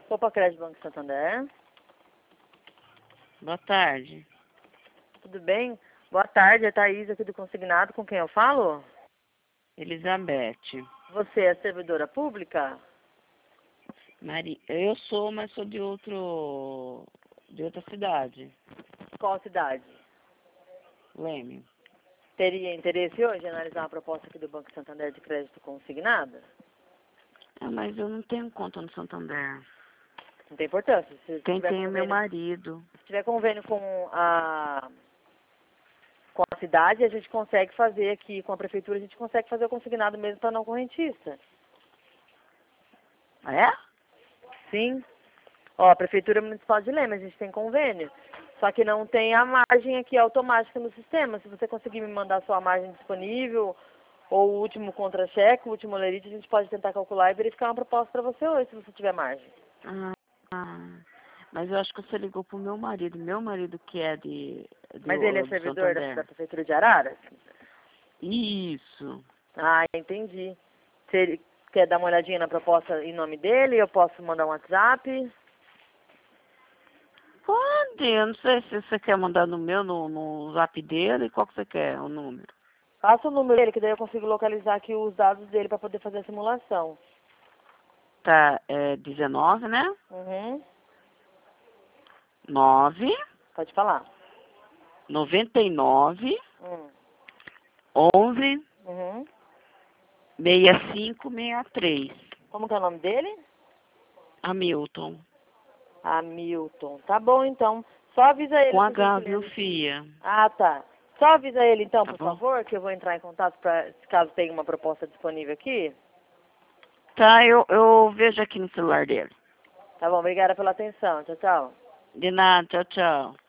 Opa, Crédito Banco Santander. Boa tarde. Tudo bem? Boa tarde, é Thaís aqui do Consignado. Com quem eu falo? Elizabeth. Você é servidora pública? Eu sou, mas sou de outra cidade. Qual cidade? Leme. Teria interesse hoje em analisar uma proposta aqui do Banco Santander de crédito consignado? Mas eu não tenho conta no Santander. Não tem importância. Se Quem tiver tem é meu convênio, marido. se tiver convênio com a cidade, a gente consegue fazer aqui, com a prefeitura, a gente consegue fazer o consignado mesmo para não correntista. É? Sim. Ó, a Prefeitura Municipal de Leme, a gente tem convênio. Só que não tem a margem aqui automática no sistema. Se você conseguir me mandar sua margem disponível, ou o último contra-cheque, o último lerite, a gente pode tentar calcular e verificar uma proposta para você hoje, se você tiver margem. Mas eu acho que você ligou pro meu marido. Meu marido que é Mas ele é do servidor da Santander. Prefeitura de Araras? Isso. Ah, entendi. Se ele quer dar uma olhadinha na proposta em nome dele, eu posso mandar um WhatsApp? Pode, eu não sei se você quer mandar no meu, no zap dele, qual que você quer, o número? Passa o número dele, que daí eu consigo localizar aqui os dados dele para poder fazer a simulação. Tá, 19, né? Uhum. 9, Pode falar. 99, Hum. 11, Uhum. 65, 63. Como que é o nome dele? Hamilton. Hamilton. Tá bom, então. Só avisa ele, Com por H, viu, gentileza. filha? Ah, tá. Só avisa ele, então, Tá por bom? favor, que eu vou entrar em contato para caso tenha uma proposta disponível aqui. Tá, eu vejo aqui no celular dele. Tá bom, obrigada pela atenção. Tchau, tchau. De nada, tchau, tchau.